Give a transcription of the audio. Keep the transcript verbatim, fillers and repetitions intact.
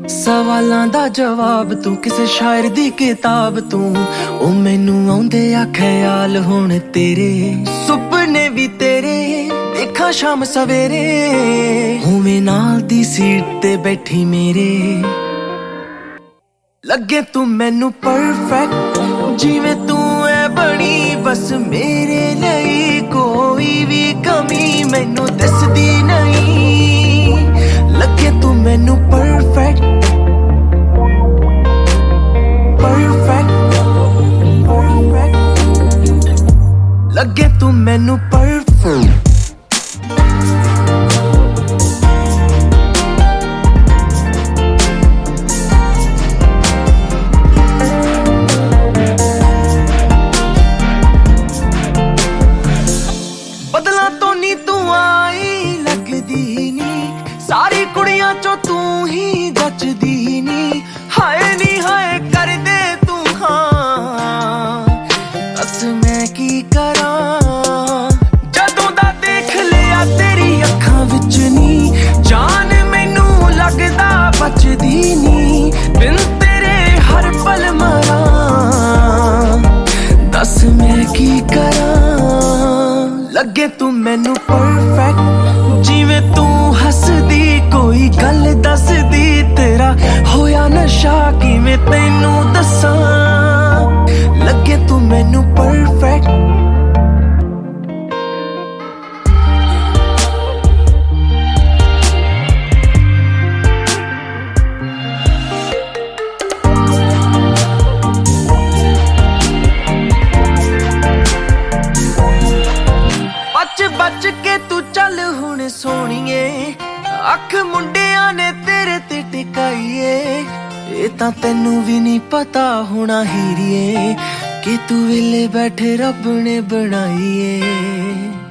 सवालां दा जवाब तू किसे शायर दी किताब तू ओ मैनू आउंदे आ ख्याल हुण तेरे सुपने भी तेरे देखा शाम सवेरे होवे नाल दी सीट ते बैठी मेरे लगे तू मैनू परफेक्ट जिवें तू है बनी बस मेरे लिए कोई भी कमी मैनू दसदी नहीं लगे तू मैनू परफेक्ट लगे तू मैनू परफेक्ट बदला तो नी तू आई लगदी नी सारी कुड़ियां चो तू ही जचदी नी हाय नी हाय कर दे तू हाँ दस मैं की करा जदों दा देख लिया तेरी अखां विच नी जान मैनू लगदा बचदी नी बिन तेरे हर पल मरा दस मैं की करा लगे तू मैनू परफेक्ट जिवें तू हसदी कोई गल दसदी तेरा होया नशा किवें तैनू दसां लगे तू मैनू परफेक्ट बच बच के तू चल हुण सोहणीए अख मुंडियां ने तेरे ते टिकाईए ये तां तैनू भी नहीं पता होना हीरिए कि तू वेले बैठे रब ने बनाईए।